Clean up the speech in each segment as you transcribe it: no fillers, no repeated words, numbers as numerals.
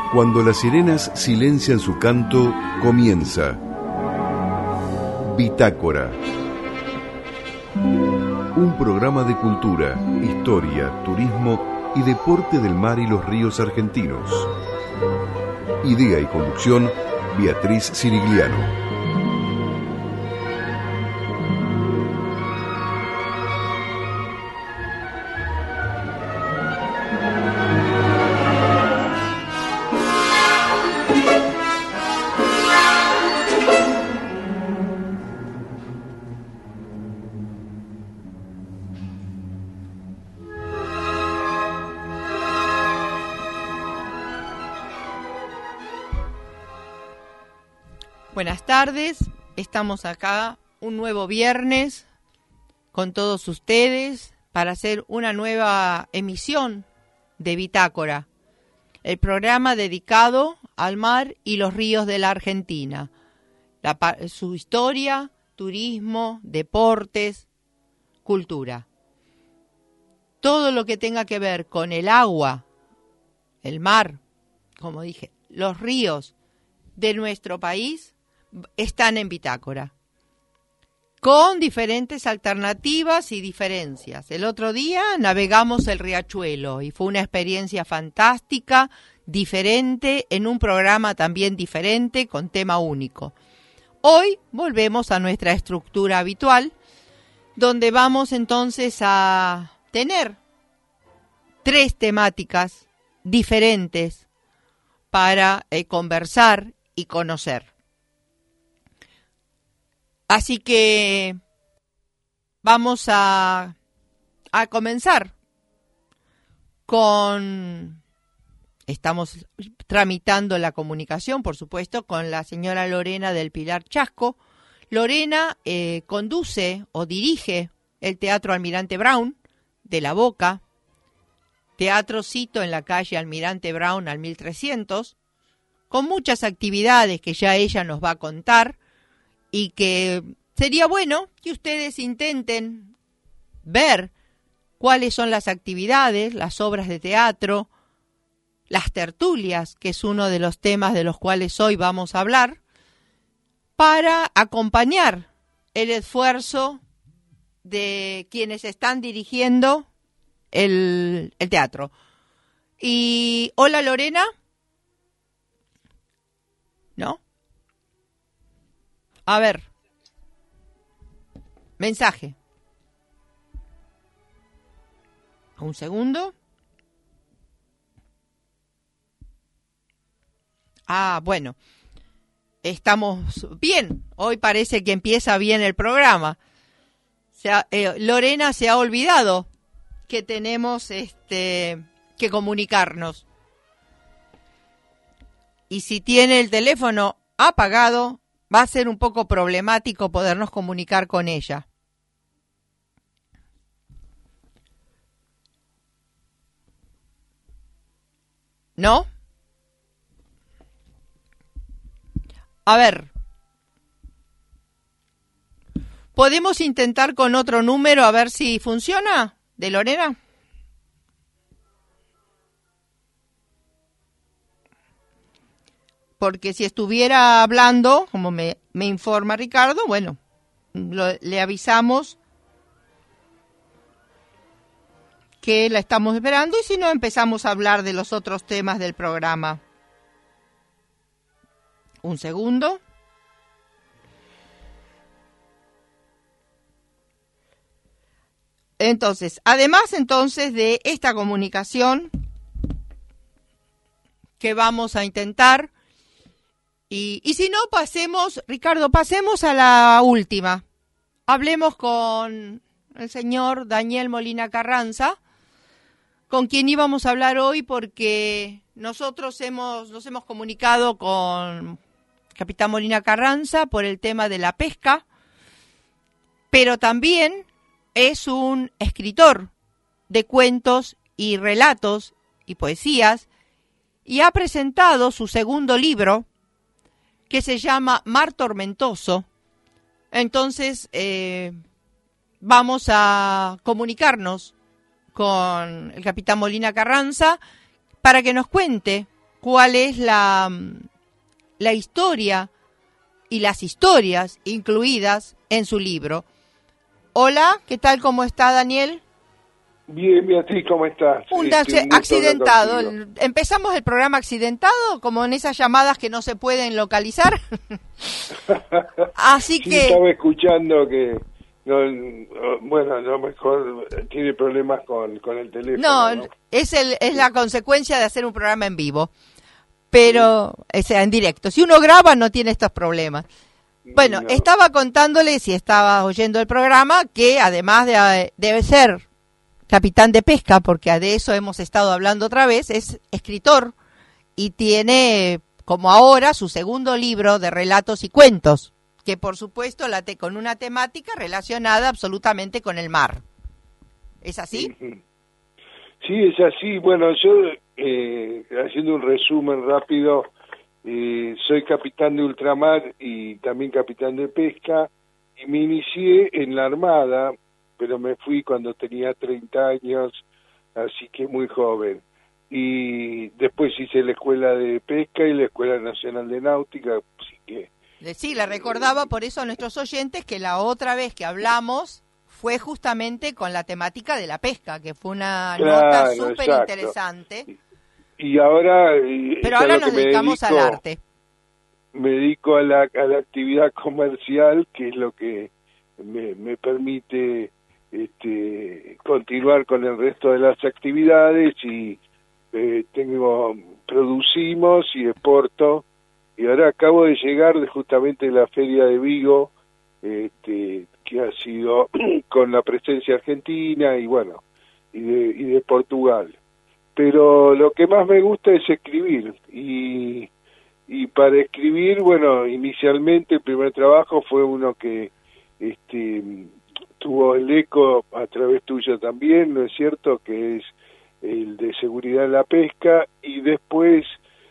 Cuando las sirenas silencian su canto, comienza Bitácora. Un programa de cultura, historia, turismo y deporte del mar y los ríos argentinos. Idea y conducción, Beatriz Cirigliano. Buenas tardes, estamos acá un nuevo viernes con todos ustedes para hacer una nueva emisión de Bitácora, el programa dedicado al mar y los ríos de la Argentina, su historia, turismo, deportes, cultura. Todo lo que tenga que ver con el agua, el mar, como dije, los ríos de nuestro país están en Bitácora, con diferentes alternativas y diferencias. El otro día navegamos el Riachuelo y fue una experiencia fantástica, diferente, en un programa también diferente, con tema único. Hoy volvemos a nuestra estructura habitual, donde vamos entonces a tener 3 temáticas diferentes para conversar y conocer. Así que vamos a comenzar con... Estamos tramitando la comunicación, por supuesto, con la señora Lorena del Pilar Chasco. Lorena conduce o dirige el Teatro Almirante Brown de La Boca, teatrocito en la calle Almirante Brown al 1300, con muchas actividades que ya ella nos va a contar, y que sería bueno que ustedes intenten ver cuáles son las actividades, las obras de teatro, las tertulias, que es uno de los temas de los cuales hoy vamos a hablar, para acompañar el esfuerzo de quienes están dirigiendo el teatro. Y hola Lorena. ¿No? A ver. Mensaje. Un segundo. Bueno. Estamos bien. Hoy parece que empieza bien el programa. Lorena se ha olvidado que tenemos que comunicarnos. Y si tiene el teléfono apagado, va a ser un poco problemático podernos comunicar con ella. ¿No? A ver. ¿Podemos intentar con otro número a ver si funciona? ¿De Lorena? Porque si estuviera hablando, como me informa Ricardo, bueno, le avisamos que la estamos esperando y si no empezamos a hablar de los otros temas del programa. Un segundo. Entonces, además de esta comunicación que vamos a intentar, y si no, Ricardo, pasemos a la última. Hablemos con el señor Daniel Molina Carranza, con quien íbamos a hablar hoy porque nosotros nos hemos comunicado con Capitán Molina Carranza por el tema de la pesca, pero también es un escritor de cuentos y relatos y poesías y ha presentado su segundo libro, que se llama Mar Tormentoso. Entonces, vamos a comunicarnos con el capitán Molina Carranza para que nos cuente cuál es la historia y las historias incluidas en su libro. Hola, ¿qué tal? ¿Cómo está Daniel? Bien, Beatriz, ¿cómo estás? Un accidentado. Empezamos el programa accidentado, como en esas llamadas que no se pueden localizar. Así sí, que... estaba escuchando que, no mejor tiene problemas con el teléfono. No, es la consecuencia de hacer un programa en vivo, pero, o sea, en directo. Si uno graba no tiene estos problemas. Bueno, No. Estaba contándole, si estaba oyendo el programa, que además debe ser capitán de pesca, porque de eso hemos estado hablando otra vez, es escritor y tiene, como ahora, su segundo libro de relatos y cuentos, que por supuesto con una temática relacionada absolutamente con el mar. ¿Es así? Sí, es así. Bueno, yo, haciendo un resumen rápido, soy capitán de ultramar y también capitán de pesca, y me inicié en la Armada, pero me fui cuando tenía 30 años, así que muy joven. Y después hice la Escuela de Pesca y la Escuela Nacional de Náutica, así que... Sí, le recordaba por eso a nuestros oyentes que la otra vez que hablamos fue justamente con la temática de la pesca, que fue una nota súper interesante. Y ahora... Pero ahora nos dedicamos al arte. Me dedico a la actividad comercial, que es lo que me permite continuar con el resto de las actividades, y producimos y exporto, y ahora acabo de llegar justamente de la Feria de Vigo, que ha sido con la presencia argentina y bueno, y de Portugal. Pero lo que más me gusta es escribir, y para escribir, bueno, inicialmente el primer trabajo fue uno que tuvo el eco a través tuyo también, ¿no es cierto?, que es el de seguridad en la pesca, y después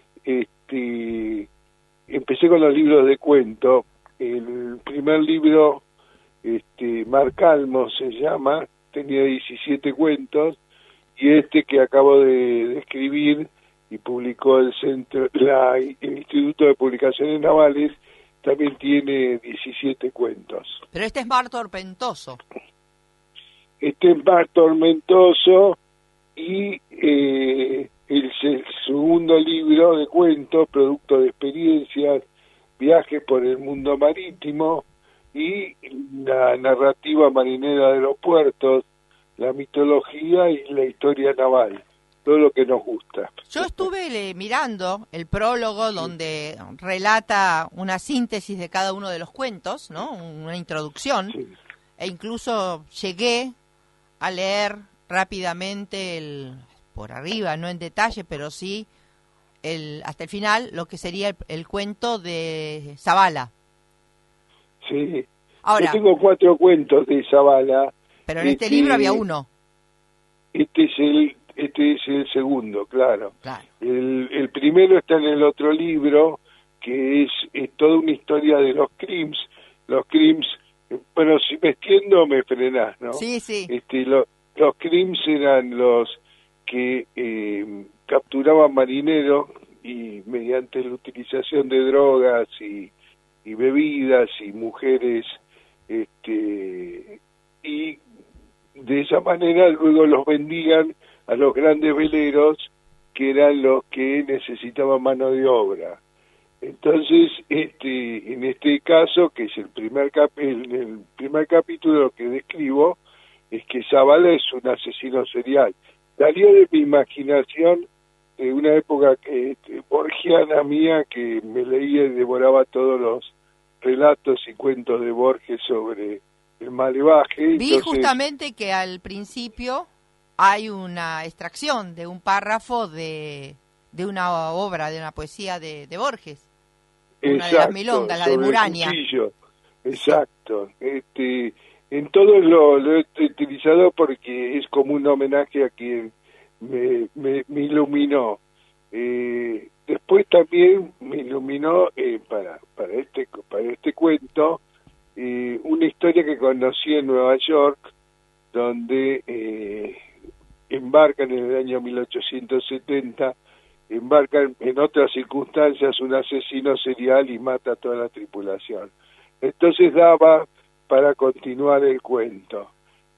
empecé con los libros de cuento. El primer libro, Mar Calmo se llama, tenía 17 cuentos, y que acabo de escribir y publicó el Instituto de Publicaciones Navales, también tiene 17 cuentos. Pero este es Mar Tormentoso. Este es Mar Tormentoso, y el segundo libro de cuentos, producto de experiencias, viajes por el mundo marítimo y la narrativa marinera de los puertos, la mitología y la historia naval, todo lo que nos gusta. Yo estuve mirando el prólogo donde relata una síntesis de cada uno de los cuentos, ¿no? Una introducción, sí. E incluso llegué a leer rápidamente por arriba, no en detalle, pero sí hasta el final, lo que sería el cuento de Zabala. Sí. Ahora, yo tengo 4 cuentos de Zabala. Pero en este libro había uno. Este es el segundo, claro. El primero está en el otro libro, que es toda una historia de los crims. Los crims, bueno, si me extiendo me frenás, ¿no? Sí, sí. Los crims eran los que capturaban marineros y mediante la utilización de drogas y bebidas y mujeres, y de esa manera luego los vendían a los grandes veleros, que eran los que necesitaban mano de obra. Entonces, en este caso, que es el primer capítulo, lo que describo es que Zabala es un asesino serial. Salió de mi imaginación de una época borgiana mía, que me leía y devoraba todos los relatos y cuentos de Borges sobre el malevaje. Vi justamente que al principio hay una extracción de un párrafo de una obra, de una poesía de Borges. Una de las milongas, la de Murania. Exacto. En todo lo he utilizado porque es como un homenaje a quien me iluminó. Después también me iluminó para este cuento una historia que conocí en Nueva York, donde embarcan en el año 1870 embarca en otras circunstancias un asesino serial y mata a toda la tripulación. Entonces daba para continuar el cuento.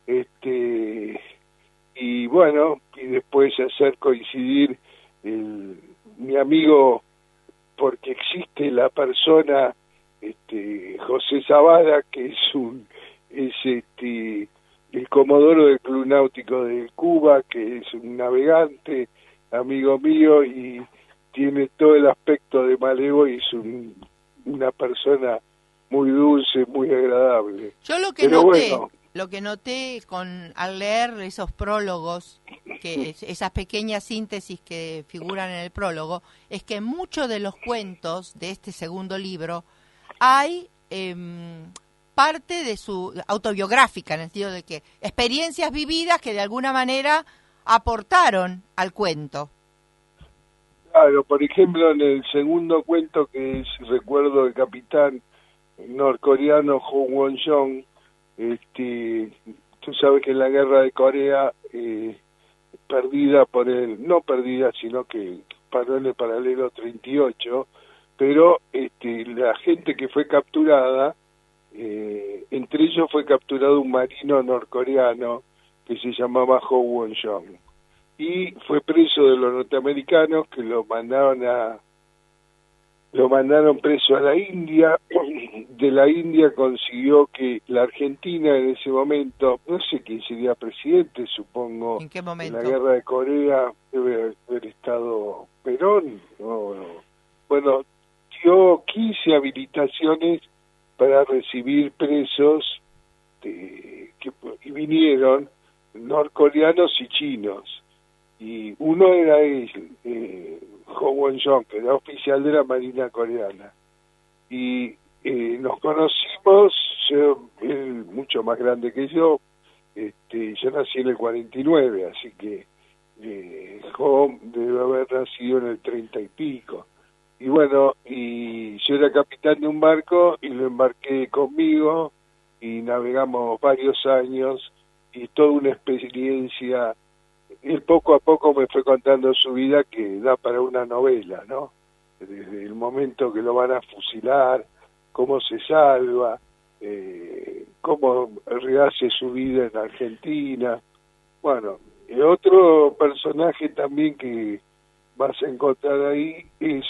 Y bueno, y después hacer coincidir mi amigo, porque existe la persona José Zavala, que es el comodoro del Club Náutico de Cuba, que es un navegante, amigo mío, y tiene todo el aspecto de malevo y es una persona muy dulce, muy agradable. Yo lo que noté al leer esos prólogos, esas pequeñas síntesis que figuran en el prólogo, es que en muchos de los cuentos de este segundo libro hay parte de su autobiográfica, en el sentido de que experiencias vividas que de alguna manera aportaron al cuento. Claro, por ejemplo, en el segundo cuento, que es Recuerdo del capitán norcoreano Ho Won-jong, tú sabes que en la guerra de Corea, no perdida, sino que paró en el paralelo 38, pero la gente que fue capturada, entre ellos fue capturado un marino norcoreano que se llamaba Ho Won-jong, y fue preso de los norteamericanos, que lo mandaron preso a la India. De la India consiguió que la Argentina en ese momento, no sé quién sería presidente, supongo, ¿en qué momento? En la guerra de Corea debe haber estado Perón, bueno, dio 15 habilitaciones para recibir presos y vinieron norcoreanos y chinos, y uno era él, Ho Won-jong, que era oficial de la Marina coreana, y nos conocimos, él mucho más grande que yo nací en el 49, así que Ho debe haber nacido en el 30 y pico, y bueno, y yo era capitán de un barco y lo embarqué conmigo y navegamos varios años, y toda una experiencia. Él poco a poco me fue contando su vida, que da para una novela, ¿no? Desde el momento que lo van a fusilar, cómo se salva, cómo rehace su vida en Argentina. Bueno, el otro personaje también que vas a encontrar ahí es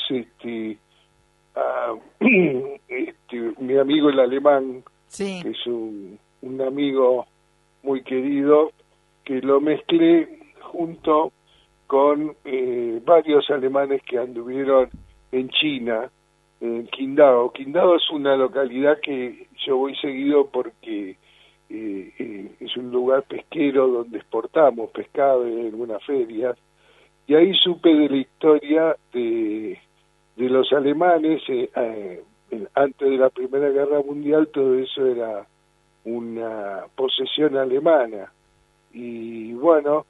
mi amigo el alemán, sí, que es un amigo muy querido, que lo mezclé junto con varios alemanes que anduvieron en China, en Qingdao. Qingdao es una localidad que yo voy seguido porque es un lugar pesquero donde exportamos pescado en algunas ferias, y ahí supe de la historia de los alemanes. Antes de la Primera Guerra Mundial todo eso era una posesión alemana, y bueno,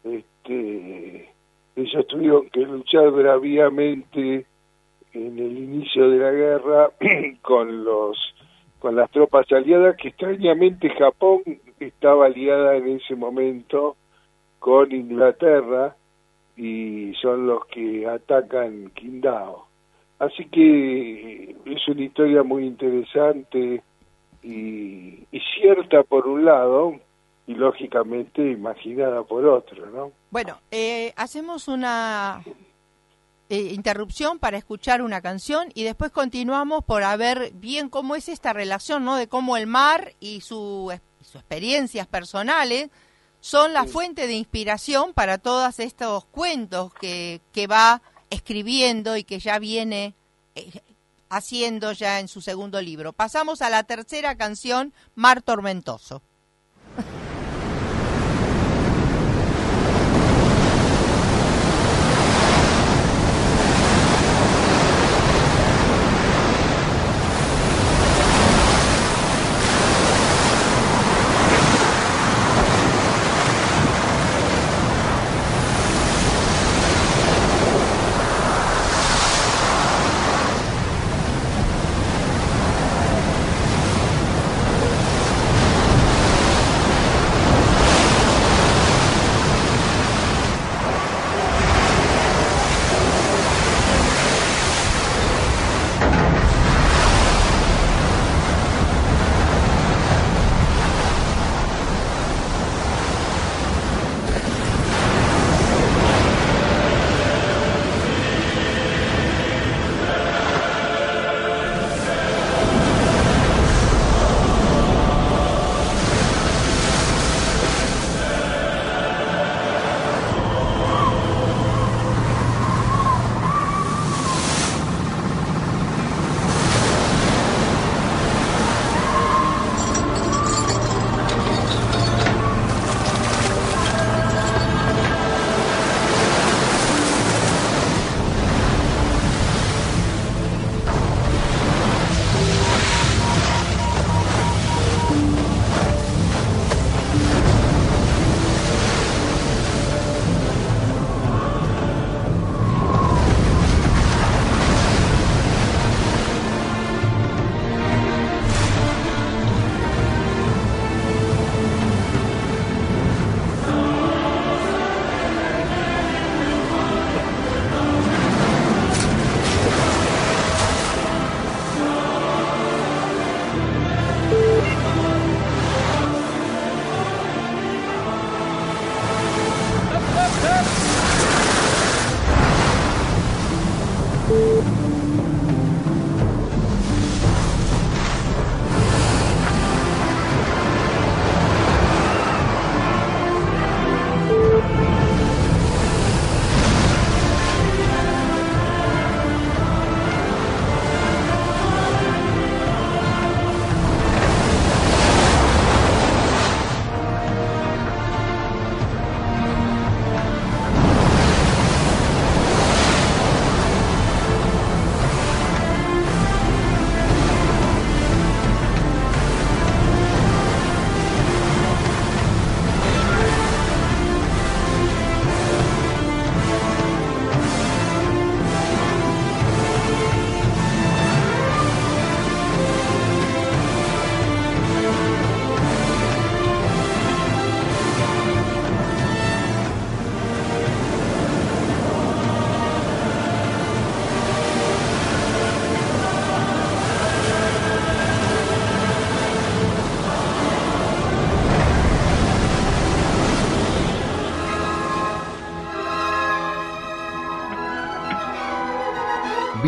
ellos tuvieron que luchar braviamente en el inicio de la guerra con las tropas aliadas, que extrañamente Japón estaba aliada en ese momento con Inglaterra, y son los que atacan Qingdao. Así que es una historia muy interesante y cierta por un lado, y lógicamente imaginada por otro, ¿no? Bueno, hacemos una interrupción para escuchar una canción y después continuamos por ver bien cómo es esta relación, ¿no? De cómo el mar y sus experiencias personales son la fuente de inspiración para todos estos cuentos que va escribiendo y que ya viene haciendo ya en su segundo libro. Pasamos a la tercera canción, Mar Tormentoso.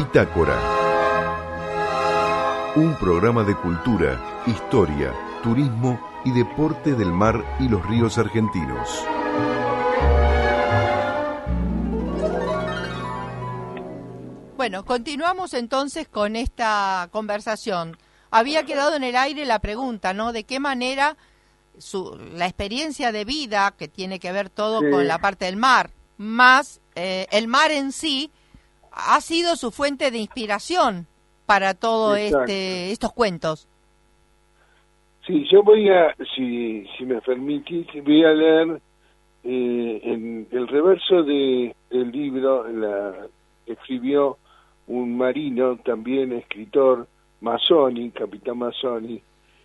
Bitácora. Un programa de cultura, historia, turismo y deporte del mar y los ríos argentinos. Bueno, continuamos entonces con esta conversación. Había quedado en el aire la pregunta, ¿no? ¿De qué manera la experiencia de vida, que tiene que ver todo con la parte del mar, más el mar en sí, ha sido su fuente de inspiración para todo estos cuentos? Sí, yo voy a, si me permitís, voy a leer en el reverso del libro, escribió un marino, también escritor, Mazzoni, capitán Mazzoni,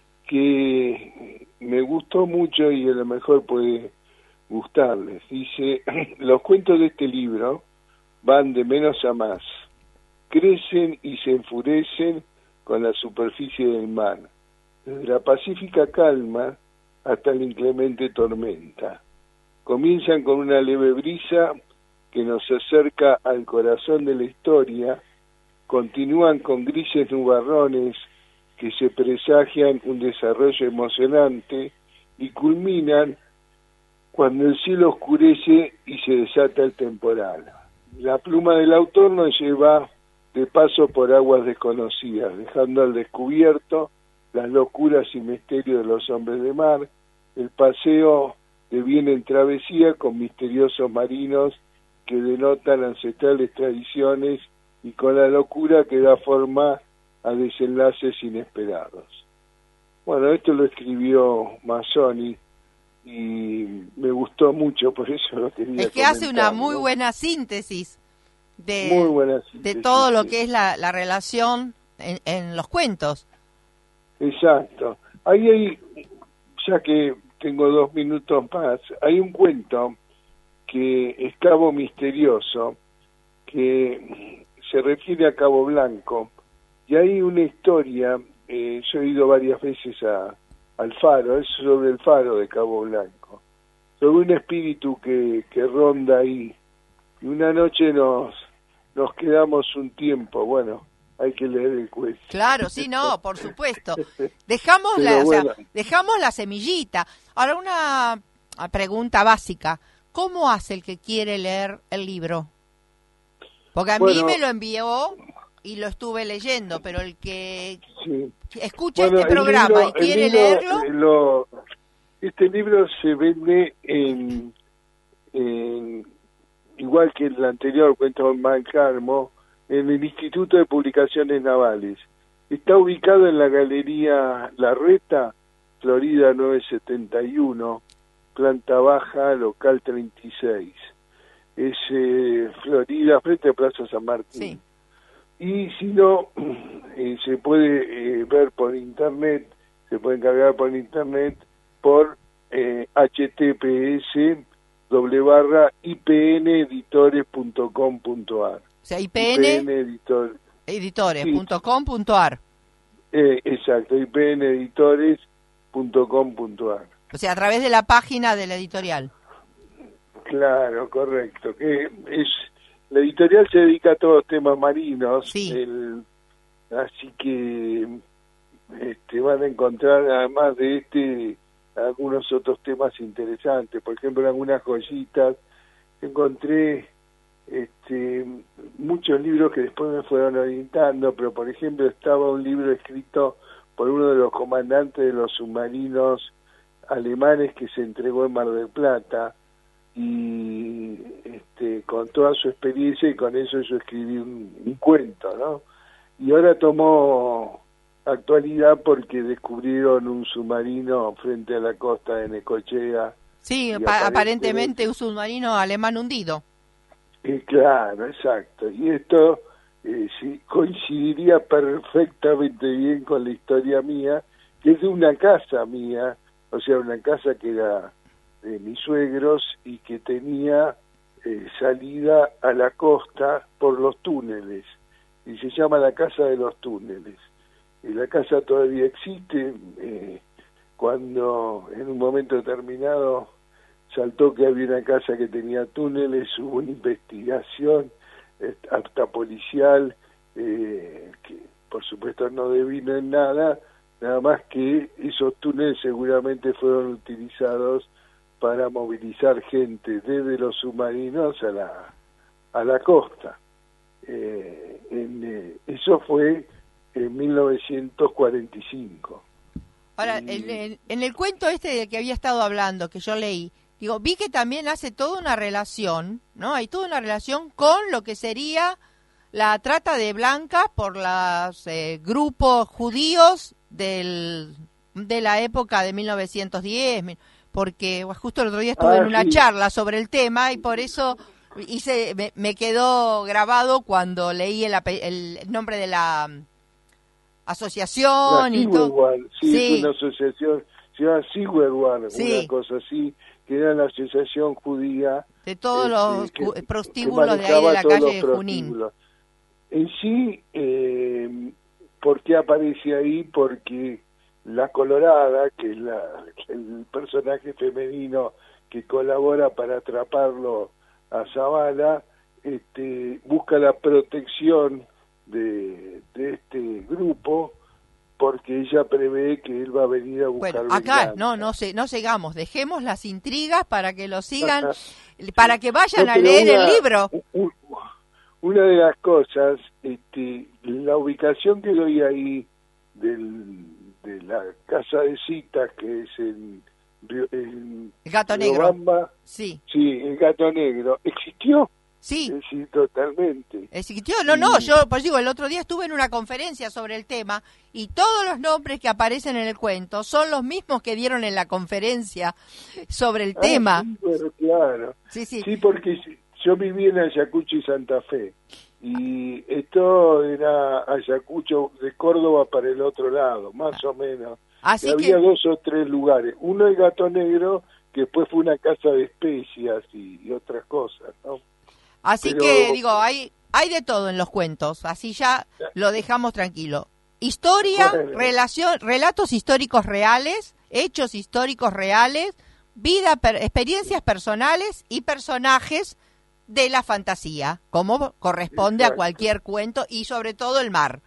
que me gustó mucho y a lo mejor puede gustarles. Dice, los cuentos de este libro van de menos a más, crecen y se enfurecen con la superficie del mar, desde la pacífica calma hasta la inclemente tormenta. Comienzan con una leve brisa que nos acerca al corazón de la historia, continúan con grises nubarrones que se presagian un desarrollo emocionante y culminan cuando el cielo oscurece y se desata el temporal. La pluma del autor nos lleva de paso por aguas desconocidas, dejando al descubierto las locuras y misterios de los hombres de mar, el paseo de bien en travesía con misteriosos marinos que denotan ancestrales tradiciones y con la locura que da forma a desenlaces inesperados. Bueno, esto lo escribió Mazzoni y me gustó mucho, por eso lo quería Es que comentar, hace una muy ¿no? buena síntesis Muy buena síntesis, de todo lo sí. que es la relación en los cuentos. Exacto. Ahí hay, ya que tengo 2 minutos más, hay un cuento que es Cabo Misterioso, que se refiere a Cabo Blanco, y hay una historia, yo he ido varias veces al faro, es sobre el faro de Cabo Blanco, sobre un espíritu que ronda ahí, y una noche nos quedamos un tiempo, bueno, hay que leer el cuento. Claro, sí, no, por supuesto. Dejamos dejamos la semillita. Ahora una pregunta básica. ¿Cómo hace el que quiere leer el libro? Porque a mí me lo envió y lo estuve leyendo, pero el que escucha este programa y quiere leerlo... Este libro se vende igual que el anterior, Cuentos de Malcarmo, en el Instituto de Publicaciones Navales. Está ubicado en la Galería Larreta, Florida 971, planta baja, local 36. Es Florida, frente a Plaza San Martín. Sí. Y si no, se puede ver por internet, se puede encargar por internet, por https://ipneditores.com.ar. O sea, ipneditores.com.ar. Exacto, ipneditores.com.ar. O sea, a través de la página de la editorial. Claro, correcto. Que la editorial se dedica a todos los temas marinos, sí. Así que van a encontrar, además de algunos otros temas interesantes. Por ejemplo, en algunas joyitas encontré muchos libros que después me fueron orientando, pero por ejemplo estaba un libro escrito por uno de los comandantes de los submarinos alemanes que se entregó en Mar del Plata, y con toda su experiencia, y con eso yo escribí un cuento, ¿no? Y ahora tomó actualidad porque descubrieron un submarino frente a la costa de Necochea. Sí, aparentemente un submarino alemán hundido. Claro, exacto. Y esto sí, coincidiría perfectamente bien con la historia mía, que es de una casa mía, o sea, una casa que era de mis suegros y que tenía salida a la costa por los túneles, y se llama la Casa de los Túneles. Y la casa todavía existe. Cuando en un momento determinado saltó que había una casa que tenía túneles, hubo una investigación hasta policial, que por supuesto no devino en nada más que esos túneles seguramente fueron utilizados para movilizar gente desde los submarinos a la costa. Eso fue en 1945. Ahora, en el cuento este del que había estado hablando, que yo leí, digo, vi que también hace toda una relación, ¿no? Hay toda una relación con lo que sería la trata de blancas por los grupos judíos de la época de 1910, porque justo el otro día estuve en una charla sobre el tema y por eso me quedó grabado cuando leí el nombre de la asociación y todo. Sí, una asociación, se llama Sigüenwar, una cosa así, que era la asociación judía de todos los prostíbulos de ahí de la calle de Junín. En sí, ¿por qué aparece ahí? Porque la Colorada, que es el personaje femenino que colabora para atraparlo a Zavala, busca la protección de este grupo porque ella prevé que él va a venir a buscar acá venganza. No sigamos, dejemos las intrigas para que lo sigan, para que vayan a leer el libro. Una de las cosas, la ubicación que doy ahí de la casa de citas, que es en el Gato Negro. Sí, el Gato Negro. ¿Existió? Sí. Sí, totalmente. ¿Existió? Yo pues digo, el otro día estuve en una conferencia sobre el tema y todos los nombres que aparecen en el cuento son los mismos que dieron en la conferencia sobre el tema. Sí, pero claro. Sí, porque yo viví en Ayacucho y Santa Fe, y esto era Ayacucho de Córdoba para el otro lado, más o menos. Así había 2 o 3 lugares. Uno el Gato Negro, que después fue una casa de especias y otras cosas, ¿no? Así que, digo, hay de todo en los cuentos, así ya lo dejamos tranquilo. Historia, relatos históricos reales, hechos históricos reales, experiencias personales y personajes de la fantasía, como corresponde a cualquier cuento, y sobre todo el mar.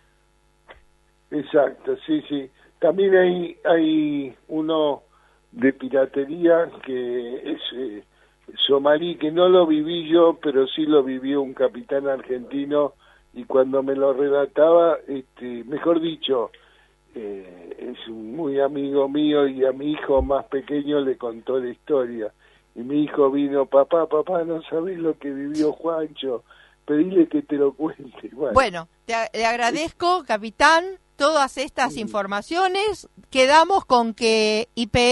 Exacto, sí. También hay uno de piratería que es somalí, que no lo viví yo, pero sí lo vivió un capitán argentino, y cuando me lo relataba, mejor dicho, es un muy amigo mío, y a mi hijo más pequeño le contó la historia. Y mi hijo vino, papá, no sabés lo que vivió Juancho, pedile que te lo cuente. Bueno, le agradezco, capitán, todas estas informaciones. Quedamos con que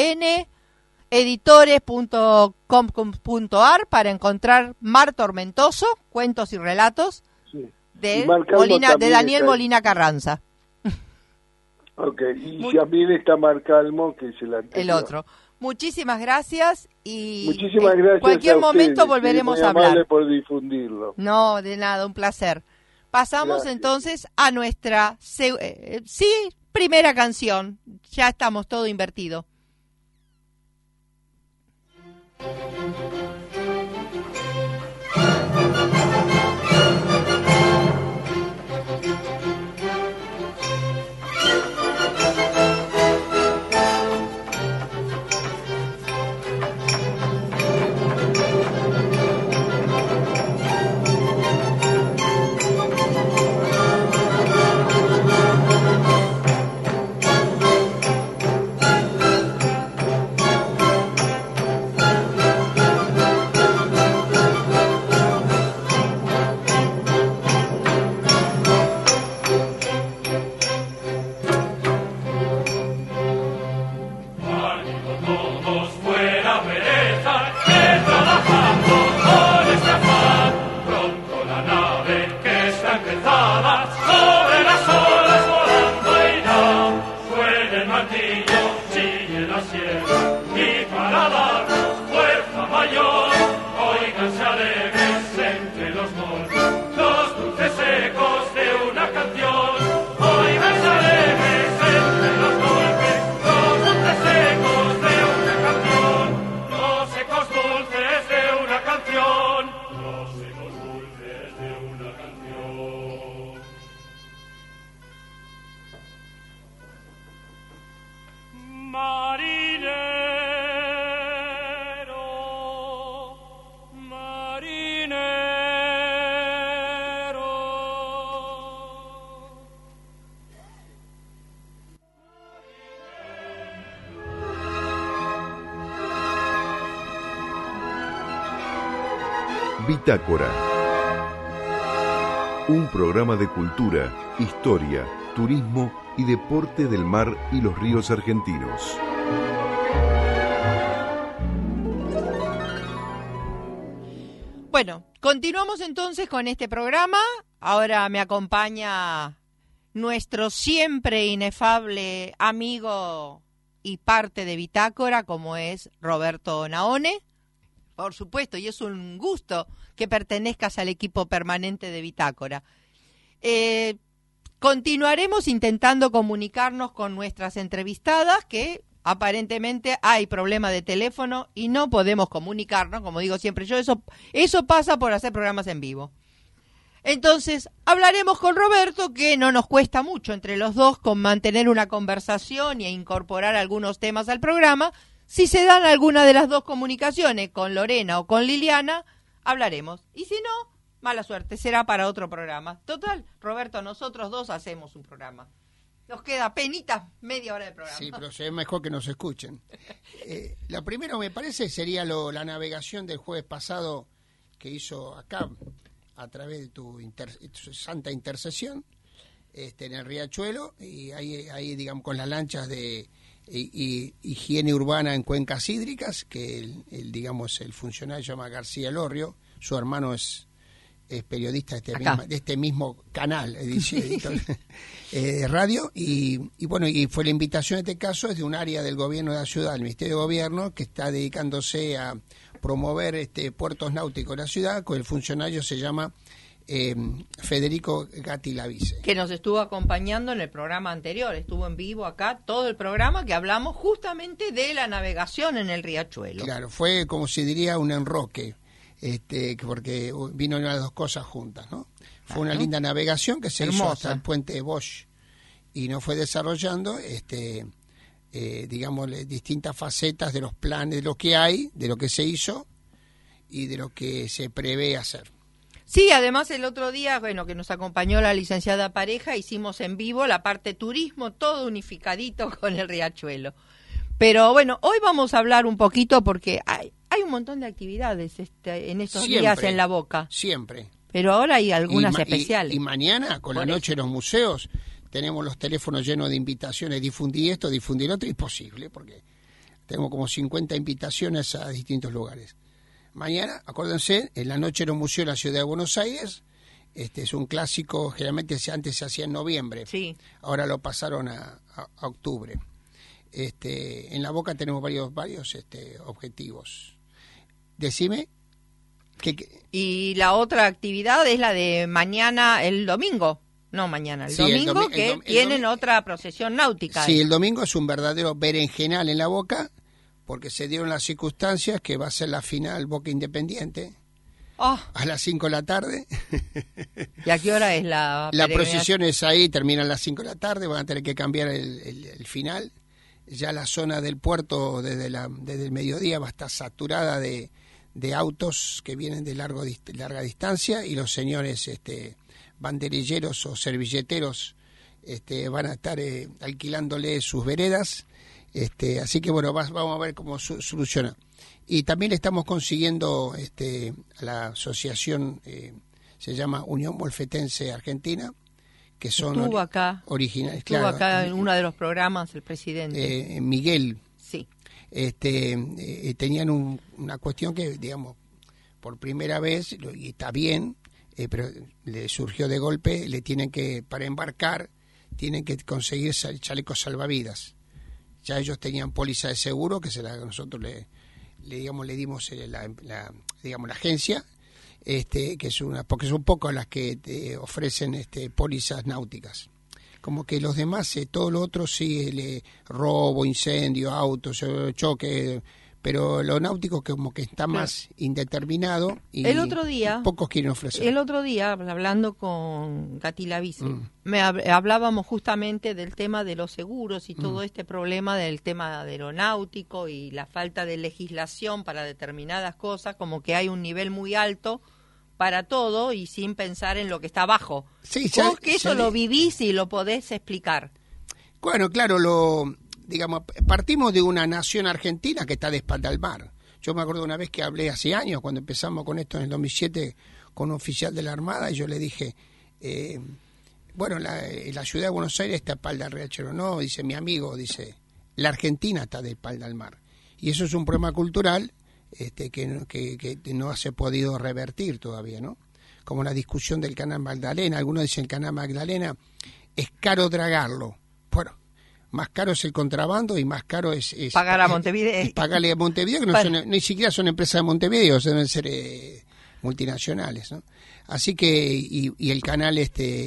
ipneditores.com.ar para encontrar Mar Tormentoso, cuentos y relatos de Daniel Molina Carranza. Ok, y también está Mar Calmo, que es el anterior. El otro. Muchísimas gracias y en cualquier momento volveremos a hablar. Por difundirlo. No, de nada, un placer. Pasamos entonces a nuestra primera canción. Ya estamos todo invertido. Bitácora. Un programa de cultura, historia, turismo y deporte del mar y los ríos argentinos. Bueno, continuamos entonces con este programa. Ahora me acompaña nuestro siempre inefable amigo y parte de Bitácora, como es Roberto Naone. Por supuesto, y es un gusto que pertenezcas al equipo permanente de Bitácora. Continuaremos intentando comunicarnos con nuestras entrevistadas, que aparentemente hay problema de teléfono y no podemos comunicarnos, como digo siempre yo, eso pasa por hacer programas en vivo. Entonces, hablaremos con Roberto, que no nos cuesta mucho entre los dos con mantener una conversación e incorporar algunos temas al programa. Si se dan alguna de las dos comunicaciones, con Lorena o con Liliana, hablaremos. Y si no, mala suerte, será para otro programa. Total, Roberto, nosotros dos hacemos un programa. Nos queda penita media hora de programa. Sí, pero es mejor que nos escuchen. Lo primero, me parece, sería la navegación del jueves pasado que hizo acá, a través de tu santa intercesión, en el Riachuelo, y ahí digamos, con las lanchas de higiene urbana en cuencas hídricas, que digamos, el funcionario se llama García Lorrio, su hermano es periodista de este mismo canal, editor de radio, y bueno, y fue la invitación en este caso es de un área del gobierno de la ciudad, el Ministerio de Gobierno, que está dedicándose a promover puertos náuticos de la ciudad, con el funcionario se llama Federico Gatti Lavice. Que nos estuvo acompañando en el programa anterior, estuvo en vivo acá todo el programa que hablamos justamente de la navegación en el Riachuelo. Claro, fue como se diría un enroque. Porque vino las dos cosas juntas, ¿no? Fue una linda navegación que se hizo hasta el puente de Bosch y nos fue desarrollando, digamos, distintas facetas de los planes, de lo que hay, de lo que se hizo y de lo que se prevé hacer. Sí, además el otro día, bueno, que nos acompañó la licenciada Pareja, hicimos en vivo la parte turismo, todo unificadito con el Riachuelo. Pero bueno, hoy vamos a hablar un poquito porque hay un montón de actividades en estos días en La Boca. Siempre. Pero ahora hay algunas especiales. Y mañana, con la noche en los museos, tenemos los teléfonos llenos de invitaciones. Difundir esto, difundir otro, imposible, porque tengo como 50 invitaciones a distintos lugares. Mañana, acuérdense, en la noche en los museos de la Ciudad de Buenos Aires, es un clásico, generalmente antes se hacía en noviembre. Sí. Ahora lo pasaron a octubre. En La Boca tenemos varios objetivos. Decime. Y la otra actividad es la de mañana, el domingo. No mañana, el domingo, que tienen otra procesión náutica. Sí, el domingo es un verdadero berenjenal en La Boca, porque se dieron las circunstancias que va a ser la final Boca Independiente. A las 5 de la tarde. ¿Y a qué hora es la procesión? Es ahí, termina a las 5 de la tarde, van a tener que cambiar el final. Ya la zona del puerto desde el mediodía va a estar saturada de autos que vienen de larga distancia, y los señores banderilleros o servilleteros van a estar alquilándole sus veredas, así que bueno, vamos a ver cómo soluciona. Y también le estamos consiguiendo a la asociación, se llama Unión Molfetense Argentina, que son originales. Estuvo acá en uno de los programas el presidente. Miguel. Sí. Tenían una cuestión que, digamos, por primera vez, y está bien, pero le surgió de golpe, para embarcar, tienen que conseguir chalecos salvavidas. Ya ellos tenían póliza de seguro, que nosotros le dimos la agencia, que es porque son pocas las que te ofrecen pólizas náuticas. Como que los demás, todo lo otro sí, robo, incendio, autos, choque, pero lo náutico como que está más indeterminado y pocos quieren ofrecer. El otro día, hablando con Gatti Lavice, hablábamos justamente del tema de los seguros y todo este problema del tema aeronáutico y la falta de legislación para determinadas cosas, como que hay un nivel muy alto para todo y sin pensar en lo que está abajo. Sí, vos que eso lo vivís y lo podés explicar. Bueno, claro, digamos, partimos de una nación argentina que está de espalda al mar. Yo me acuerdo una vez que hablé hace años, cuando empezamos con esto en el 2007, con un oficial de la Armada, y yo le dije, la ciudad de Buenos Aires está espalda al riachuelo. No, dice mi amigo, dice, la Argentina está de espalda al mar. Y eso es un problema cultural que no se ha podido revertir todavía, ¿no? Como la discusión del canal Magdalena. Algunos dicen el canal Magdalena es caro dragarlo. Bueno, más caro es el contrabando y más caro es pagar a Montevideo. Es pagarle a Montevideo, que ni siquiera son empresas de Montevideo, deben ser multinacionales, ¿no? Así que, y el canal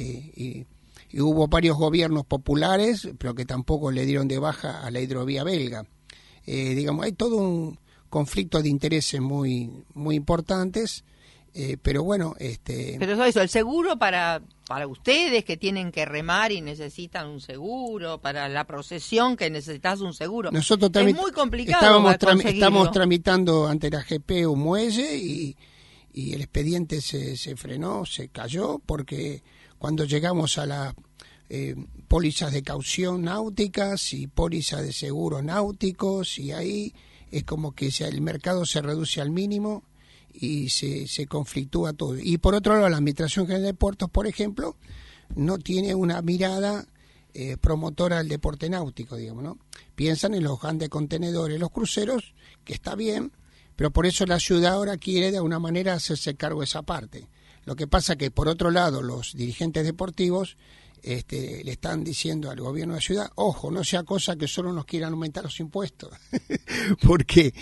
y hubo varios gobiernos populares, pero que tampoco le dieron de baja a la hidrovía belga. Digamos, hay todo un conflicto de intereses muy muy importantes, pero bueno, Pero eso, el seguro para ustedes que tienen que remar y necesitan un seguro, para la procesión que necesitas un seguro. Nosotros es muy complicado. Estamos tramitando ante la GP un muelle y el expediente se frenó, se cayó, porque cuando llegamos a las pólizas de caución náuticas y pólizas de seguros náuticos, y ahí es como que el mercado se reduce al mínimo y se conflictúa todo. Y por otro lado, la Administración General de Puertos, por ejemplo, no tiene una mirada promotora del deporte náutico, digamos, ¿no? Piensan en los grandes contenedores, los cruceros, que está bien, pero por eso la ciudad ahora quiere de alguna manera hacerse cargo de esa parte. Lo que pasa que, por otro lado, los dirigentes deportivos le están diciendo al gobierno de la ciudad, ojo, no sea cosa que solo nos quieran aumentar los impuestos, porque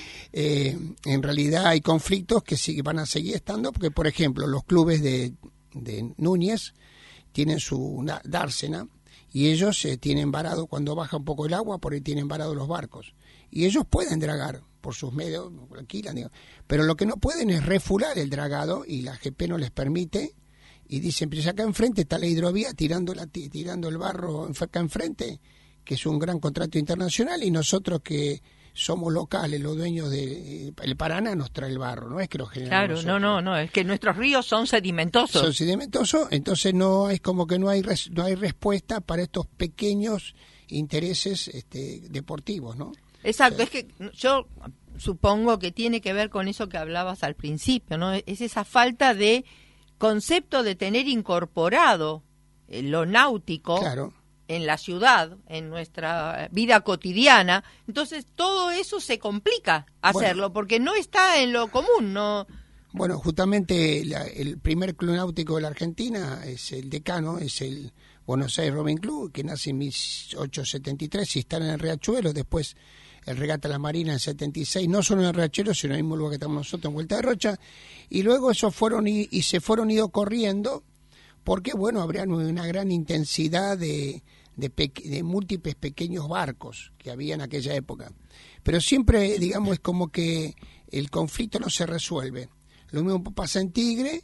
en realidad hay conflictos que van a seguir estando, porque, por ejemplo, los clubes de Núñez tienen su dársena, y ellos tienen varado, cuando baja un poco el agua, por ahí tienen varado los barcos, y ellos pueden dragar por sus medios, alquilan, digo, pero lo que no pueden es refular el dragado, y la GP no les permite, y dicen, pero acá enfrente está la hidrovía tirando el barro acá enfrente, que es un gran contrato internacional, y nosotros que somos locales, los dueños del Paraná, nos trae el barro, no es que lo generamos. Claro, no, es que nuestros ríos son sedimentosos. Son sedimentosos, entonces es como que no hay respuesta para estos pequeños intereses deportivos, ¿no? Exacto, es que yo supongo que tiene que ver con eso que hablabas al principio, ¿no? Es esa falta de concepto de tener incorporado lo náutico, claro, en la ciudad, en nuestra vida cotidiana. Entonces todo eso se complica hacerlo, porque no está en lo común, ¿no? Bueno, justamente el primer club náutico de la Argentina es el decano, es el Buenos Aires Rowing Club, que nace en 1873 y está en el Riachuelo. Después el Regata La Marina en 76, no solo en el Riachuelo, sino en el mismo lugar que estamos nosotros, en Vuelta de Rocha. Y luego esos se fueron ido corriendo, porque bueno, habría una gran intensidad de múltiples pequeños barcos que había en aquella época. Pero siempre, digamos, es como que el conflicto no se resuelve. Lo mismo pasa en Tigre,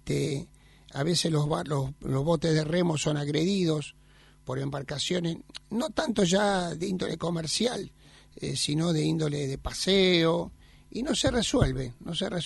a veces los botes de remo son agredidos por embarcaciones, no tanto ya de índole comercial, sino de índole de paseo, y no se resuelve, no se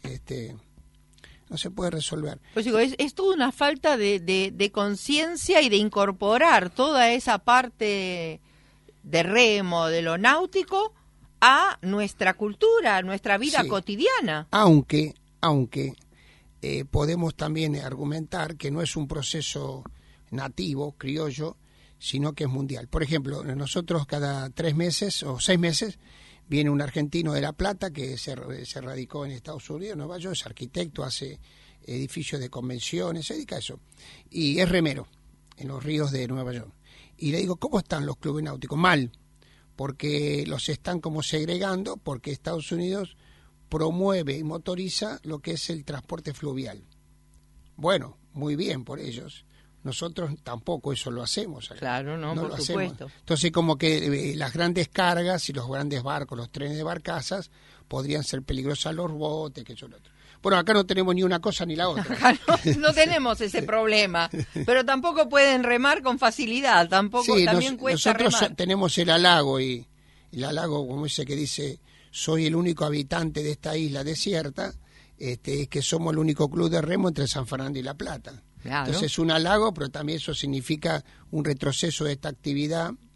puede resolver. Pues digo, es toda una falta de conciencia y de incorporar toda esa parte de remo, de lo náutico, a nuestra cultura, a nuestra vida cotidiana. Aunque podemos también argumentar que no es un proceso nativo, criollo, sino que es mundial. Por ejemplo, nosotros cada 3 meses o 6 meses viene un argentino de La Plata que se radicó en Estados Unidos, Nueva York, es arquitecto, hace edificios de convenciones, se dedica a eso, y es remero en los ríos de Nueva York. Y le digo, ¿cómo están los clubes náuticos? Mal, porque los están como segregando, porque Estados Unidos promueve y motoriza lo que es el transporte fluvial. Bueno, muy bien por ellos. Nosotros tampoco eso lo hacemos. Claro, no por supuesto. Entonces, como que las grandes cargas y los grandes barcos, los trenes de barcazas, podrían ser peligrosas los botes, que eso lo otro. Bueno, acá no tenemos ni una cosa ni la otra. Acá no tenemos ese problema, pero tampoco pueden remar con facilidad, tampoco, sí, también cuesta nosotros remar. Tenemos el halago, y el halago, como dice, soy el único habitante de esta isla desierta, es que somos el único club de remo entre San Fernando y La Plata. Claro. Entonces es un halago, pero también eso significa un retroceso de esta actividad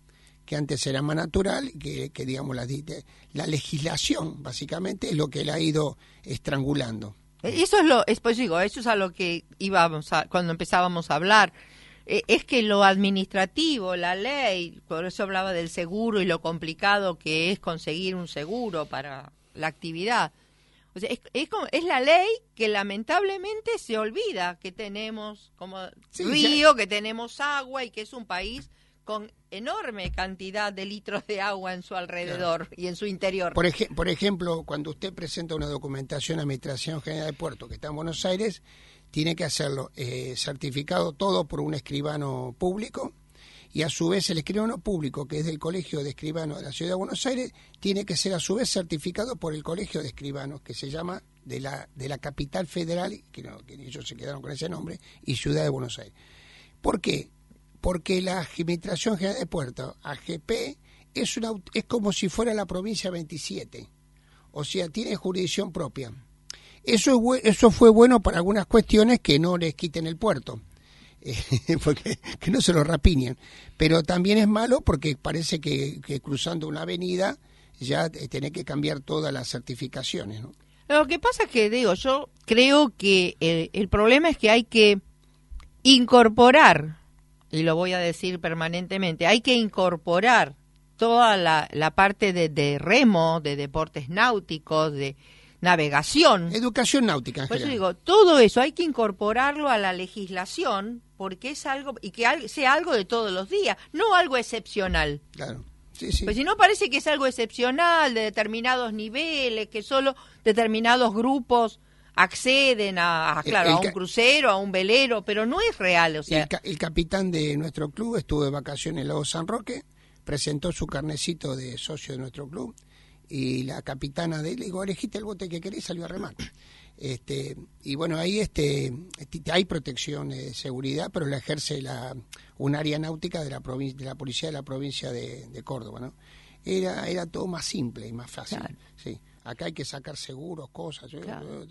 que antes era más natural, que digamos la legislación básicamente es lo que la ha ido estrangulando. Eso es a lo que íbamos cuando empezábamos a hablar. Es que lo administrativo, la ley, por eso hablaba del seguro y lo complicado que es conseguir un seguro para la actividad. O sea, es la ley que lamentablemente se olvida que tenemos como río, que tenemos agua y que es un país con enorme cantidad de litros de agua en su alrededor y en su interior. Por ejemplo, cuando usted presenta una documentación a Administración General de Puerto que está en Buenos Aires, tiene que hacerlo certificado todo por un escribano público, y a su vez el escribano público, que es del Colegio de Escribanos de la Ciudad de Buenos Aires, tiene que ser a su vez certificado por el Colegio de Escribanos, que se llama de la Capital Federal, que ellos se quedaron con ese nombre, y Ciudad de Buenos Aires. ¿Por qué? Porque la Administración General de Puerto, AGP, es como si fuera la provincia 27, o sea, tiene jurisdicción propia. Eso fue bueno para algunas cuestiones, que no les quiten el puerto, porque que no se lo rapiñen, pero también es malo porque parece que cruzando una avenida ya tenés que cambiar todas las certificaciones, ¿no? Lo que pasa es que, yo creo que el problema es que hay que incorporar, y lo voy a decir permanentemente, hay que incorporar toda la parte de remo, de deportes náuticos, de navegación. Educación náutica en general. Por eso digo, todo eso hay que incorporarlo a la legislación, porque es algo, y que sea algo de todos los días, no algo excepcional. Claro. Sí. Pues si no, parece que es algo excepcional, de determinados niveles, que solo determinados grupos acceden a un crucero, a un velero, pero no es real. O sea, el capitán de nuestro club estuvo de vacaciones en el lago San Roque, presentó su carnecito de socio de nuestro club, y la capitana de él le digo, elegiste el bote que querés, salió a remar. Y bueno, ahí hay protección de seguridad, pero la ejerce un área náutica de la policía de la provincia de Córdoba, ¿no? Era todo más simple y más fácil. Claro. Sí. Acá hay que sacar seguros, cosas. Claro.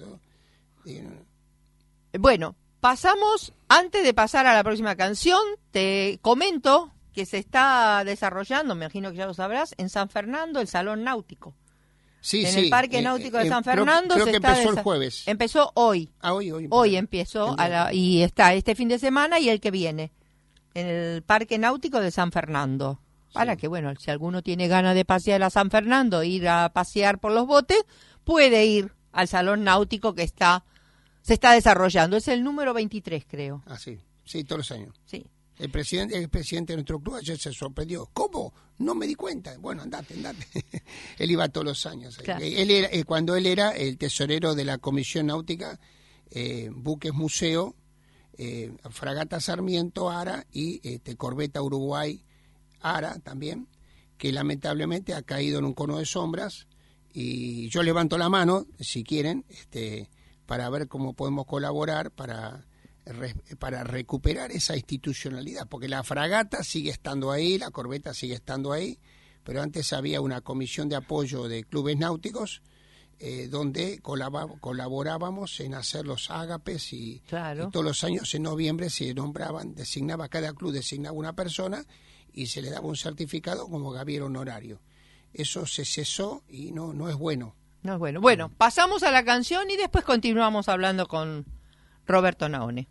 Bueno, antes de pasar a la próxima canción, te comento que se está desarrollando, me imagino que ya lo sabrás, en San Fernando, el Salón Náutico. Sí, en el Parque Náutico de San Fernando. Creo que empezó el jueves. Empezó hoy. Hoy empezó, y está este fin de semana y el que viene, en el Parque Náutico de San Fernando. Para que, bueno, si alguno tiene ganas de pasear a San Fernando, ir a pasear por los botes, puede ir al Salón Náutico que se está desarrollando. Es el número 23, creo. Ah, sí, todos los años. Sí. El presidente de nuestro club ayer se sorprendió. ¿Cómo? No me di cuenta. Bueno, andate. Él iba todos los años. Claro. Cuando él era el tesorero de la Comisión Náutica, Buques Museo, Fragata Sarmiento, ARA, y Corbeta Uruguay, ARA también, que lamentablemente ha caído en un cono de sombras, y yo levanto la mano, si quieren, para ver cómo podemos colaborar para recuperar esa institucionalidad, porque la fragata sigue estando ahí, la corbeta sigue estando ahí, pero antes había una comisión de apoyo de clubes náuticos donde colaborábamos en hacer los ágapes y todos los años en noviembre cada club designaba una persona y se le daba un certificado como gaviero honorario. Eso se cesó y no es bueno. No es bueno. Bueno, pasamos a la canción y después continuamos hablando con Roberto Naone.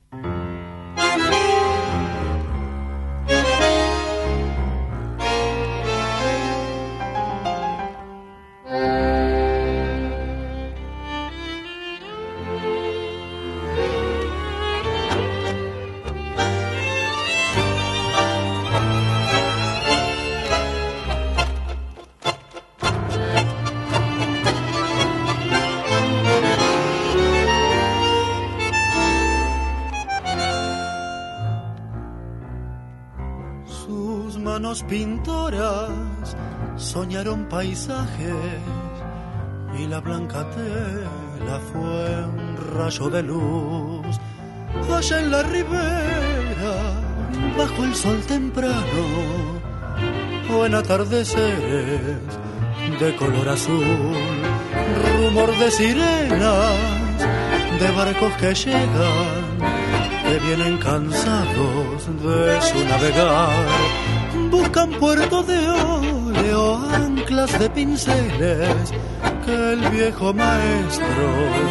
Pintoras soñaron paisajes y la blanca tela fue un rayo de luz. Allá en la ribera, bajo el sol temprano, o en atardeceres de color azul, rumor de sirenas, de barcos que llegan, que vienen cansados de su navegar. buscan puertos de óleo, anclas de pinceles que el viejo maestro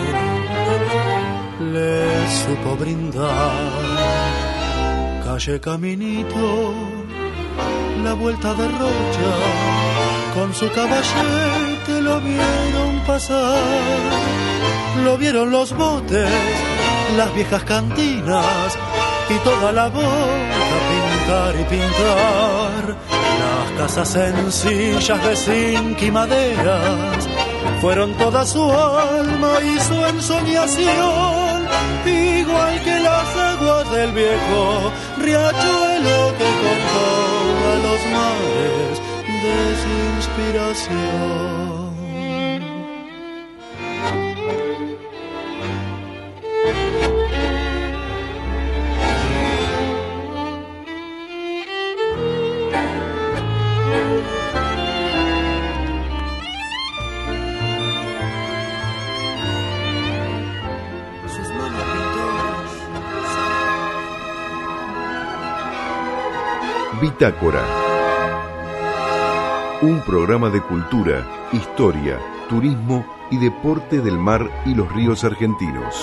les supo brindar. Calle Caminito, la vuelta de Rocha, con su caballete lo vieron pasar. Lo vieron los botes, las viejas cantinas y toda la boca pintar y pintar. Las casas sencillas de zinc y maderas fueron toda su alma y su ensoñación, igual que las aguas del viejo riachuelo que contó a los mares de su inspiración. Bitácora. Un programa de cultura, historia, turismo y deporte del mar y los ríos argentinos.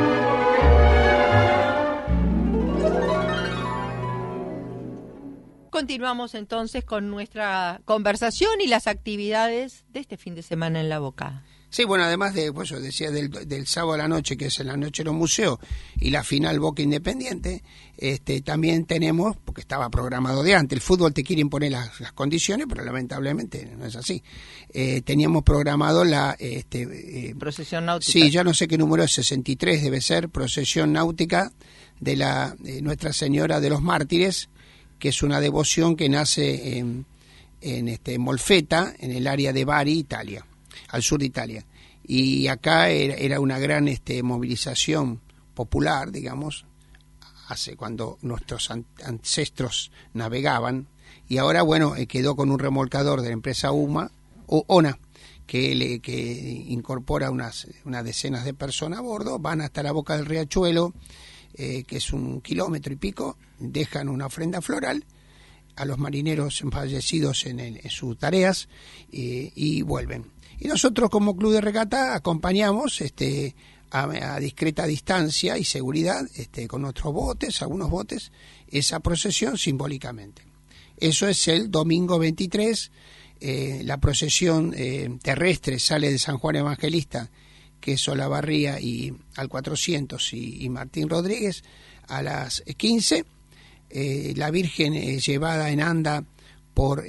Continuamos entonces con nuestra conversación y las actividades de este fin de semana en La Boca. Sí, bueno, además de, pues yo decía, del sábado a la noche, que es en la noche de los museos, y la final Boca Independiente, también tenemos, porque estaba programado de antes, el fútbol te quiere imponer las condiciones, pero lamentablemente no es así. Teníamos programado la... procesión náutica. Sí, ya no sé qué número es, 63 debe ser, procesión náutica de la Nuestra Señora de los Mártires, que es una devoción que nace en Molfetta, en el área de Bari, Italia, al sur de Italia. Y acá era una gran movilización popular, digamos, hace cuando nuestros ancestros navegaban, y ahora, bueno, quedó con un remolcador de la empresa ONA, que incorpora unas decenas de personas a bordo, van hasta la boca del riachuelo, que es 1 kilómetro y pico, dejan una ofrenda floral a los marineros fallecidos en sus tareas, y vuelven. Y nosotros como club de regata acompañamos a discreta distancia y seguridad, con nuestros botes, algunos botes, esa procesión simbólicamente. Eso es el domingo 23, la procesión terrestre sale de San Juan Evangelista, que es Olavarría y al 400 y Martín Rodríguez, a las 15. La Virgen es llevada en anda por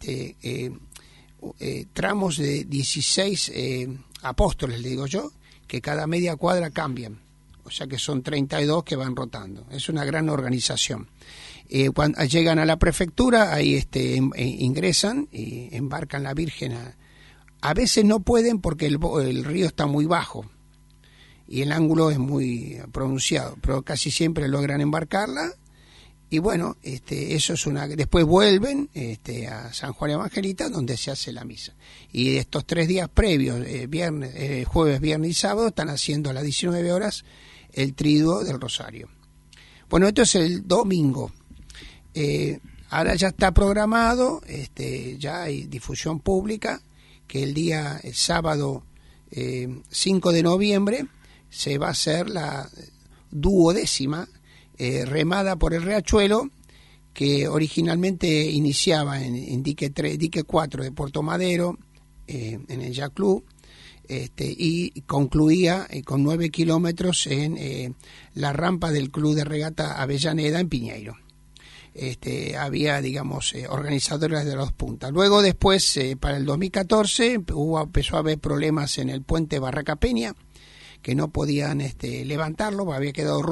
tramos de 16 apóstoles, le digo yo, que cada media cuadra cambian, o sea que son 32 que van rotando. Es una gran organización. Cuando llegan a la prefectura, ahí ingresan y embarcan la Virgen. A veces no pueden porque el río está muy bajo y el ángulo es muy pronunciado, pero casi siempre logran embarcarla. Y bueno, eso es después vuelven a San Juan Evangelista, donde se hace la misa. Y estos 3 días previos, jueves, viernes y sábado, están haciendo a las 19 horas el triduo del Rosario. Bueno, esto es el domingo. Ahora ya está programado, ya hay difusión pública, que el sábado 5 de noviembre se va a hacer la 12ª remada por el riachuelo, que originalmente iniciaba en dique 4 de Puerto Madero, en el Yacht Club, y concluía con 9 kilómetros en la rampa del Club de Regata Avellaneda en Piñeiro. Había, digamos, organizadores de las puntas. Luego después, para el 2014, empezó a haber problemas en el puente Barraca Peña, que no podían levantarlo, había quedado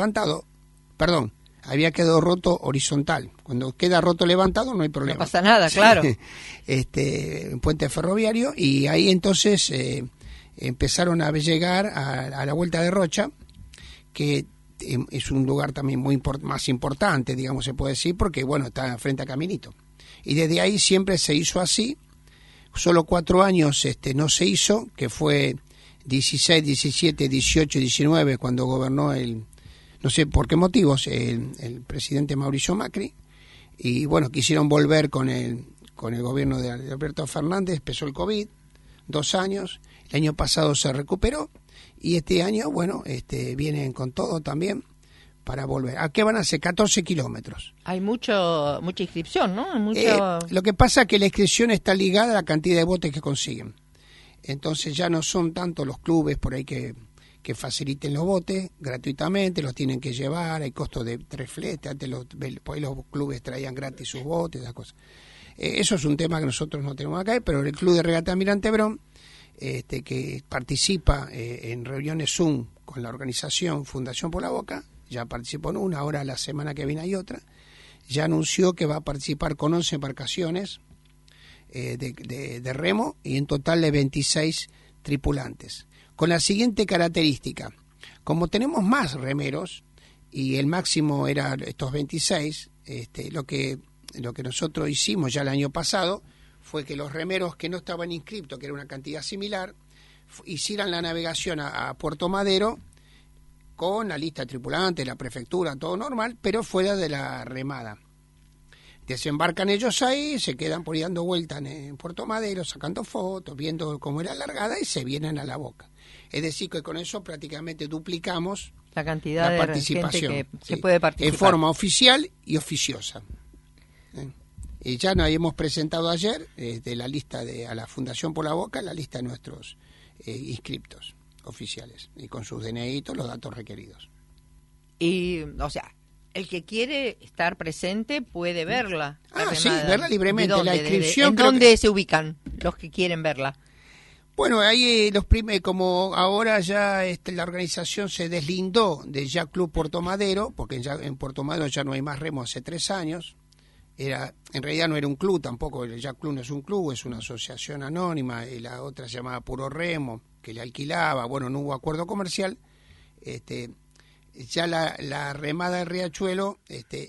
horizontal. Cuando queda roto levantado no hay problema. No pasa nada, claro. Un puente ferroviario, y ahí entonces empezaron a llegar a la Vuelta de Rocha, que es un lugar también más importante, digamos, se puede decir, porque bueno, está frente a Caminito. Y desde ahí siempre se hizo así. Solo 4 años no se hizo, que fue 16, 17, 18 y 19, cuando gobernó no sé por qué motivos, el presidente Mauricio Macri. y bueno, quisieron volver con el gobierno de Alberto Fernández, empezó el COVID, 2 años, el año pasado se recuperó, y este año, bueno, vienen con todo también para volver. ¿A qué van a hacer? 14 kilómetros. Hay mucha inscripción, ¿no? Lo que pasa es que la inscripción está ligada a la cantidad de botes que consiguen. Entonces ya no son tanto los clubes por ahí que faciliten los botes gratuitamente, los tienen que llevar, hay costo de 3 fletes, antes por ahí los clubes traían gratis sus botes, esas cosas. Eso es un tema que nosotros no tenemos acá, pero el Club de Regata Almirante Brown, que participa en reuniones Zoom con la organización Fundación por la Boca, ya participó en una, ahora la semana que viene hay otra, ya anunció que va a participar con 11 embarcaciones de remo y en total de 26 tripulantes. Con la siguiente característica: como tenemos más remeros y el máximo era estos 26, lo que nosotros hicimos ya el año pasado fue que los remeros que no estaban inscriptos, que era una cantidad similar, hicieran la navegación a Puerto Madero con la lista de tripulantes, la prefectura, todo normal, pero fuera de la remada. Desembarcan ellos ahí, se quedan por ahí dando vueltas en Puerto Madero, sacando fotos, viendo cómo era la largada y se vienen a la boca. Es decir, que con eso prácticamente duplicamos la cantidad de participación, gente que puede participar. En forma oficial y oficiosa. Y ya nos hemos presentado ayer de la lista a la Fundación por la Boca, la lista de nuestros inscriptos oficiales, y con sus DNI y todos los datos requeridos. Y, o sea, el que quiere estar presente puede verla. Sí, verla libremente. La inscripción. ¿En dónde se ubican los que quieren verla? Bueno, ahí como ahora ya la organización se deslindó del Yacht Club Puerto Madero, porque ya en Puerto Madero ya no hay más remo hace 3 años. En realidad no era un club tampoco, el Yacht Club no es un club, es una asociación anónima, y la otra se llamaba Puro Remo, que le alquilaba, bueno, no hubo acuerdo comercial. Ya la remada del Riachuelo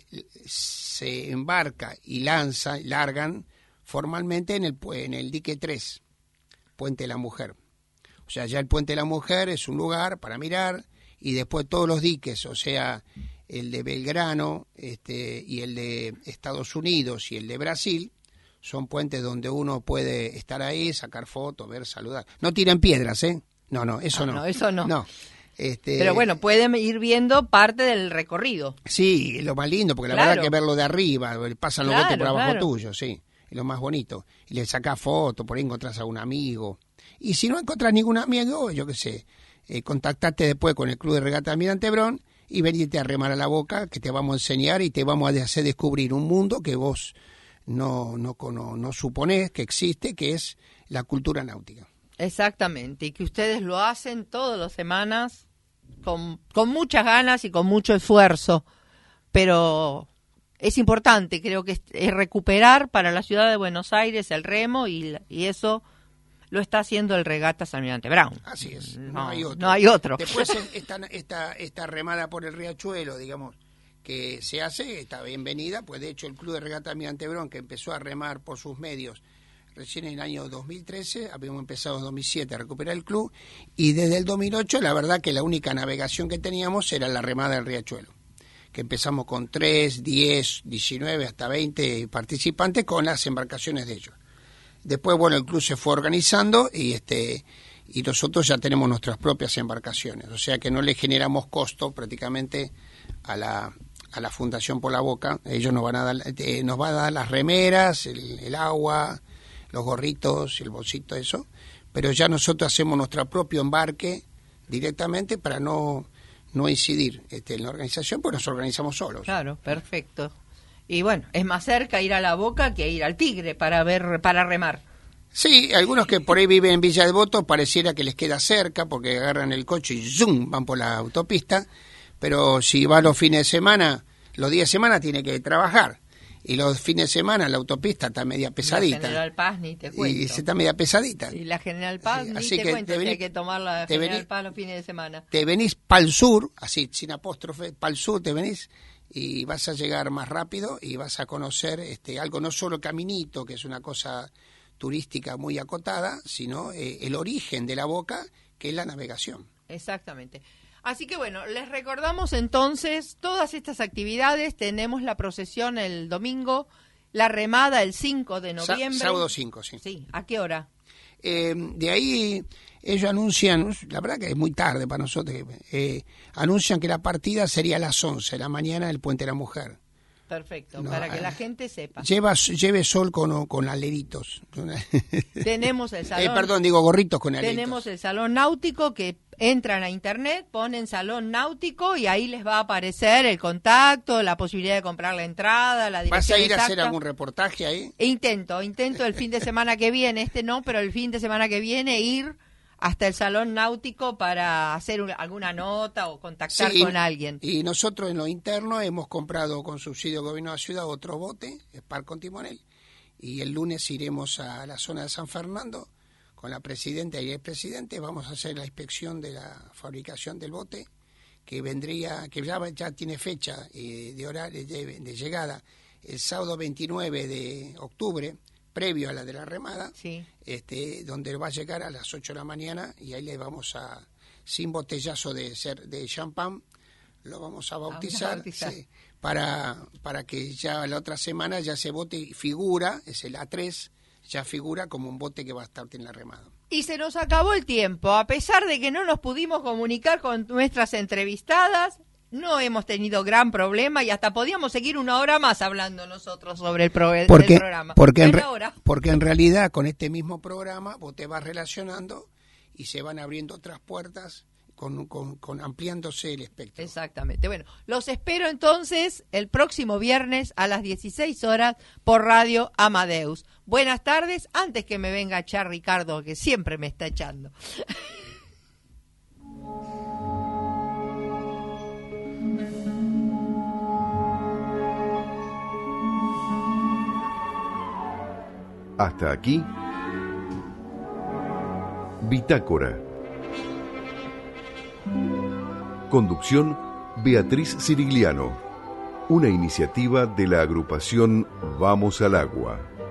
se embarca y largan formalmente en el dique 3, Puente de la Mujer. O sea, ya el Puente de la Mujer es un lugar para mirar, y después todos los diques, o sea, el de Belgrano y el de Estados Unidos y el de Brasil, son puentes donde uno puede estar ahí, sacar fotos, ver, saludar. No tiran piedras, ¿eh? No, eso no. No, eso no. No. Pero bueno, pueden ir viendo parte del recorrido. Sí, es lo más lindo, porque la verdad que verlo de arriba, pasan los botes por abajo tuyo, sí, es lo más bonito. Y le sacás fotos, por ahí encontrás a un amigo. Y si no encontrás ningún amigo, yo qué sé, contactate después con el Club de Regata Almirante Brown y venirte a remar a la boca, que te vamos a enseñar y te vamos a hacer descubrir un mundo que vos no suponés que existe, que es la cultura náutica. Exactamente, y que ustedes lo hacen todas las semanas con muchas ganas y con mucho esfuerzo, pero es importante, creo que es recuperar para la ciudad de Buenos Aires el remo, y eso lo está haciendo el Regatas Almirante Brown. Así es, no hay otro. No hay otro. Después esta remada por el Riachuelo, digamos, que se hace, está bienvenida, pues de hecho el Club de Regata Almirante Brown, que empezó a remar por sus medios recién en el año 2013, habíamos empezado en 2007 a recuperar el club, y desde el 2008 la verdad que la única navegación que teníamos era la remada del Riachuelo, que empezamos con 3, 10, 19, hasta 20 participantes con las embarcaciones de ellos. Después, bueno, el club se fue organizando y nosotros ya tenemos nuestras propias embarcaciones, o sea que no le generamos costo prácticamente a la Fundación por la Boca. Ellos nos van a dar las remeras, el agua, los gorritos, el bolsito, eso, pero ya nosotros hacemos nuestro propio embarque directamente para no incidir en la organización, pues nos organizamos solos. Claro, perfecto. Y bueno, es más cerca ir a la Boca que ir al Tigre para remar. Sí, algunos que por ahí viven en Villa Devoto pareciera que les queda cerca porque agarran el coche y ¡zum!, van por la autopista, pero si va los fines de semana, los días de semana tiene que trabajar. Y los fines de semana la autopista está media pesadita. La General Paz ni te cuento. Y se está media pesadita. Y la General Paz así ni te cuento, si hay que tomar la General Paz los fines de semana. Te venís pa'l sur, así sin apóstrofe, pa'l sur te venís y vas a llegar más rápido y vas a conocer algo, no solo Caminito, que es una cosa turística muy acotada, sino el origen de la Boca, que es la navegación. Exactamente. Así que bueno, les recordamos entonces todas estas actividades. Tenemos la procesión el domingo, la remada el 5 de noviembre. Sábado 5, sí. Sí, ¿a qué hora? De ahí ellos anuncian, la verdad que es muy tarde para nosotros, anuncian que la partida sería a las 11 de la mañana del Puente de la Mujer. Perfecto, para que la gente sepa. Lleve sol con aleritos. Tenemos el salón. Gorritos con aleritos. Tenemos el salón náutico que entran a internet, ponen salón náutico y ahí les va a aparecer el contacto, la posibilidad de comprar la entrada, la dirección. ¿Vas a ir exacta. a hacer algún reportaje ahí? Intento el fin de semana que viene, no, pero el fin de semana que viene ir hasta el salón náutico para hacer alguna nota o contactar con alguien. Y nosotros en lo interno hemos comprado con subsidio del gobierno de la ciudad otro bote, Spark con timonel, y el lunes iremos a la zona de San Fernando con la presidenta y el presidente. Vamos a hacer la inspección de la fabricación del bote, que vendría, que ya tiene fecha de horario de llegada el sábado 29 de octubre, previo a la de la remada, sí. Donde va a llegar a las 8 de la mañana y ahí le vamos sin botellazo de champán, lo vamos a bautizar, sí, para que ya la otra semana ya ese bote figura, es el A3, ya figura como un bote que va a estar en la remada. Y se nos acabó el tiempo, a pesar de que no nos pudimos comunicar con nuestras entrevistadas. No hemos tenido gran problema y hasta podíamos seguir 1 hora más hablando nosotros sobre el programa. Porque en realidad con este mismo programa vos te vas relacionando y se van abriendo otras puertas con ampliándose el espectro. Exactamente. Bueno, los espero entonces el próximo viernes a las 16 horas por Radio Amadeus. Buenas tardes, antes que me venga a echar Ricardo, que siempre me está echando. Hasta aquí, Bitácora. Conducción, Beatriz Cirigliano. Una iniciativa de la agrupación Vamos al Agua.